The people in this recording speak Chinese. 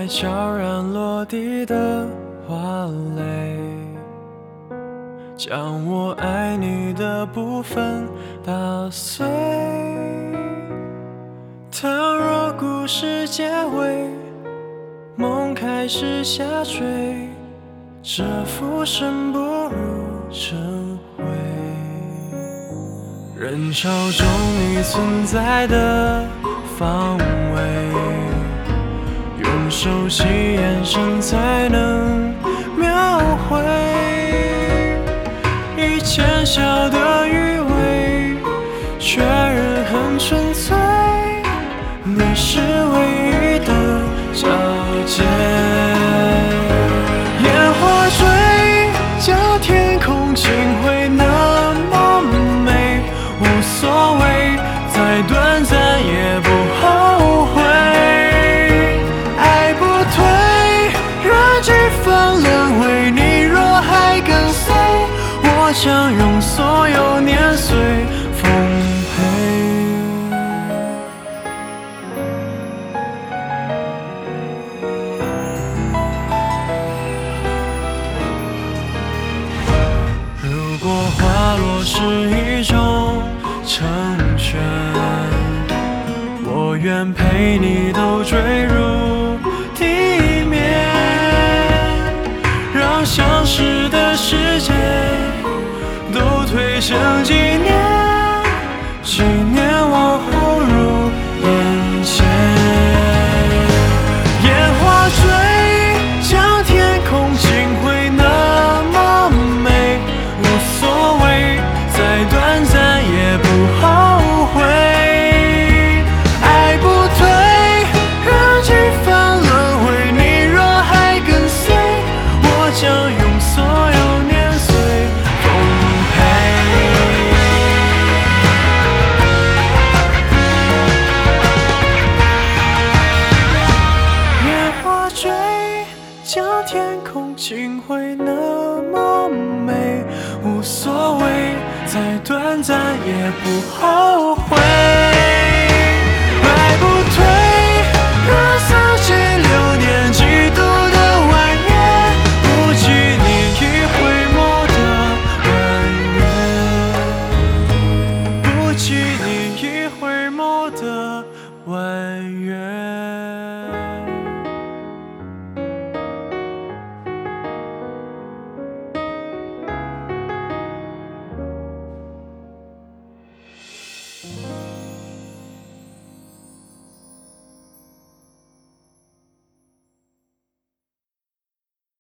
在悄然落地的花蕾，将我爱你的部分打碎。倘若故事结尾，梦开始下坠，这浮生不如尘灰。人潮中你存在的方位，用熟悉眼神才能描绘。一千小的余味，确认很纯粹。你是唯一的交界，烟花坠，将天空尽会那么美，无所谓，再短暂也不后悔。爱不退，让几分轮回，你若还跟随，我将用所有年岁奉陪。如果花落是一种成全，我愿陪你都坠入地面，让相识的时间都推成纪念，纪念往后如眼前。烟花坠，将天空尽会那么美，无所谓，再短暂也不后悔。爱不退，让几番轮回，你若还跟随，我将用所有年岁奉陪。烟花坠，将天空尽会那么美，无所谓，再短暂也不后悔。